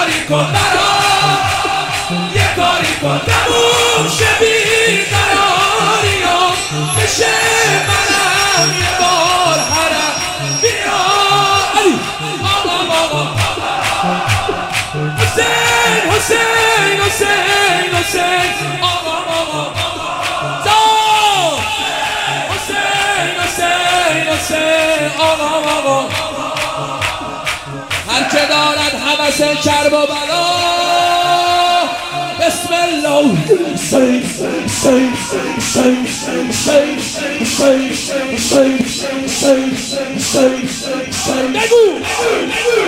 کاری کن برام، یه کاری کن تموم شه بیقراریام، بشه منم یه بار حرم بیا علی آقا آقا حسین حسین حسین حسین آقا آقا حسین حسین حسین آقا آقا هر که دارد هوس کرب و بلا بسم الله حسین حسین حسین حسین حسین حسین حسین حسین حسین بگو